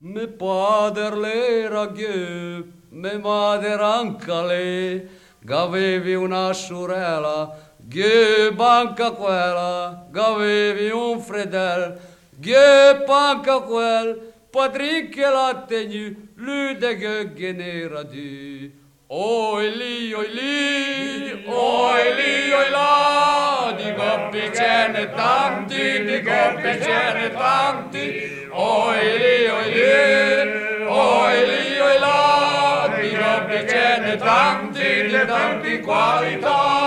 Me padre l'era Dio, me madre anche lei, che una sorella, che banca quella, che avevi un fredel, che banca quel, padrin che l'ha tenuto, lui de che n'era di. Oi lì, oi là, di coppie ce n'è tanti, di coppie ce n'è tanti, oi là, di coppie ce n'è tanti, di tanti qualità.